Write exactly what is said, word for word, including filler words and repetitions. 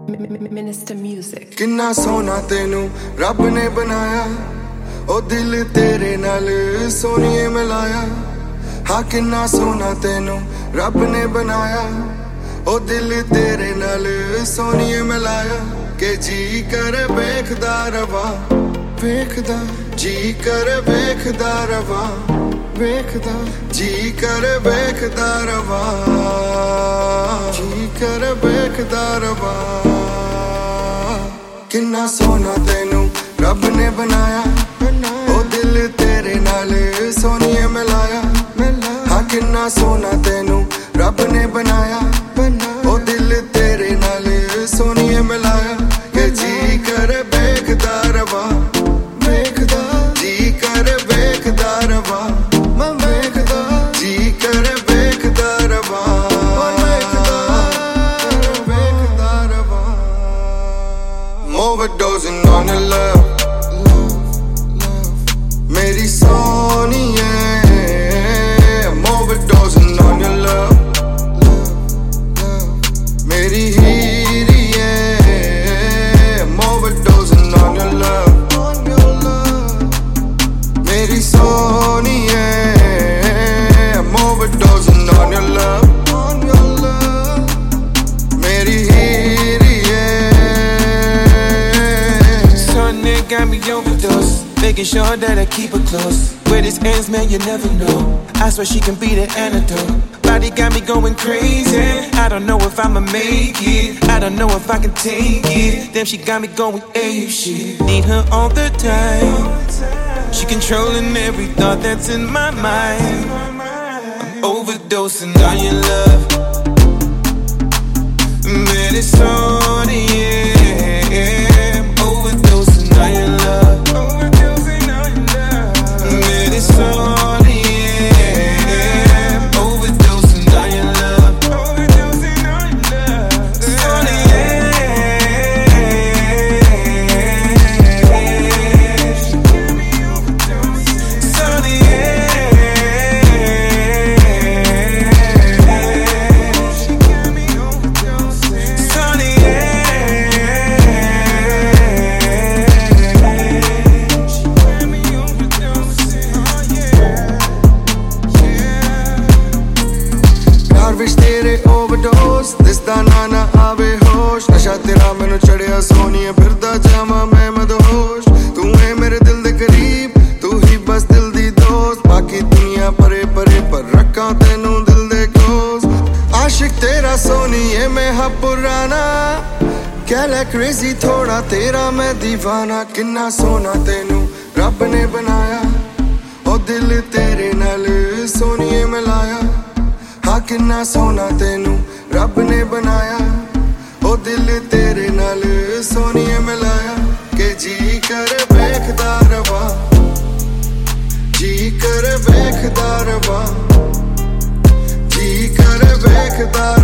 Minister Music. किन्ना सोना तेनू रब ने बनाया, ओ दिल तेरे नाल सोनिए मिलाया। हाँ किन्ना सोना तेनू रब ने बनाया, ओ दिल तेरे नाल सोनिए मिलाया। के जी कर वेखदा रवा वेखदा, जी कर वेखदा रवा वेखदा, जी कर वेखदा रवा जी कर वेखदा रवा। किन्ना सोना तेनू रब ने बनाया, ओ दिल तेरे नाल सोनिए मिलाया। हाँ किन्ना सोना तेनू रब ने बनाया, ओ दिल तेरे नाल सोनिए मिलाया। के जी कर वेखदा रवा वेखदा, जी कर वेखदा रवा वेखदा, जी कर वेखदा रवा वेखदा वेखदा रवा। Overdosing on your love, मेरी सोनिए। I'm overdosing on your love, मेरी हीरिए। I'm overdosing on your love, मेरी सोनिए। I'm overdosing on your love, मेरी हीरिए। Sunday got me overdose, making sure that I keep her close. Where this ends, man, you never know. I swear she can be the antidote. Body got me going crazy. I don't know if I'ma make it, I don't know if I can take it. Damn, she got me going ape shit. Need her all the time, she controlling every thought that's in my mind. I'm overdosing on your love, man, it's on, yeah. I'm overdosing on your love, overdosing on your love, man, it's on, yeah. I'm overdosing on your love, overdosing on your love, it's on, yeah. She got me overdosing, it's on, yeah. She got me overdosing, it's on, प्यार विच तेरे overdose, दिसदा ना ना आवे होश। नशा तेरा मैनू चढ़िया सोनिए, फिरदा जावां मैं मदहोश। तू है मेरे दिल दे करीब, तू ही बस दिल दी दोस्त। बाकी दुनिया परे परे पर रखा तेनू दिल दे क्लोज। आशिक तेरा सोनिए मैं हा पुराना, कह ले क्रेजी थोड़ा तेरा मैं दीवाना। किन्ना सोना तेनू रब ने बनाया, ओ दिल तेरे नाल सोनिए मिलाया। हाँ किन्ना सोना तेनू रब ने बनाया, ओ दिल तेरे नाल सोनिए मिलाया। के जी कर वेखदा रवा जी कर वेखदा रवा, जी कर वेखदा